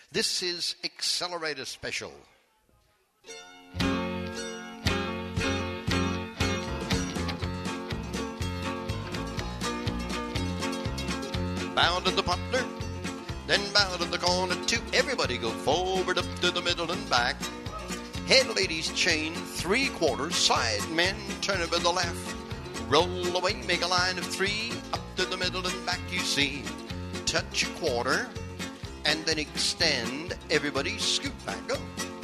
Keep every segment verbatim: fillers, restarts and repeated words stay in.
This is Accelerator Special. Bow to the poplar, then bow to the corner too. Everybody go forward, up to the middle and back. Head ladies chain, three quarters, side men turn over the left. Roll away, make a line of three, up to the middle and back you see. Touch a quarter, and then extend. Everybody scoot back, go.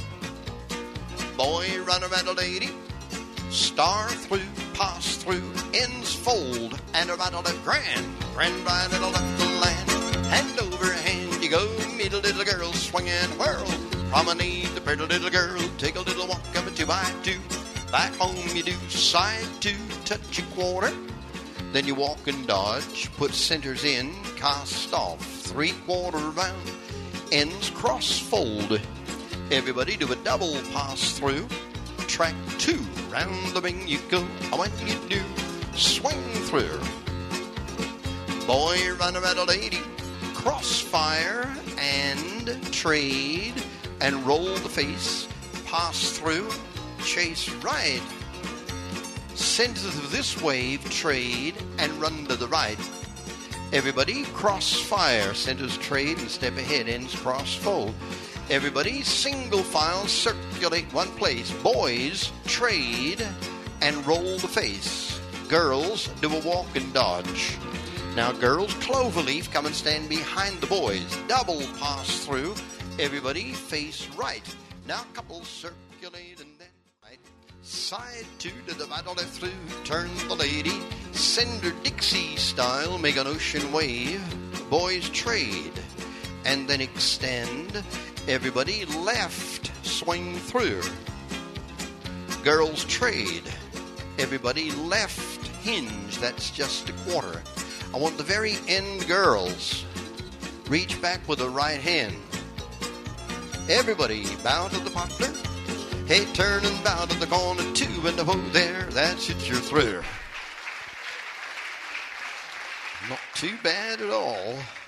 Boy, run around a lady, star through, pass through, ends fold, and around a left grand. Grand right and a left to land. Hand over hand you go, meet a little girl, swing and whirl. Promenade the pretty little girl, take a little walk up a two by two. Back home you do side two, touch a quarter. Then you walk and dodge, put centers in, cast off. Three quarter round, ends cross fold. Everybody do a double pass through. Track two, round the ring you go. When you do, swing through. Boy, run around a lady, crossfire and trade. And roll the face, pass through, chase right. Center of this wave, trade, and run to the right. Everybody crossfire, centers trade, and step ahead, ends cross fold. Everybody single file, circulate one place. Boys, trade, and roll the face. Girls, do a walk and dodge. Now girls, cloverleaf, come and stand behind the boys. Double pass through. Everybody face right. Now couples circulate and then right. Side two to the right or left through. Turn the lady. Send her Dixie style. Make an ocean wave. Boys trade. And then extend. Everybody left. Swing through. Girls trade. Everybody left hinge. That's just a quarter. I want the very end girls. Reach back with the right hand. Everybody bow to the poplar. Hey, turn and bow to the corner too. And oh, there, that's it, you're through. Not too bad at all.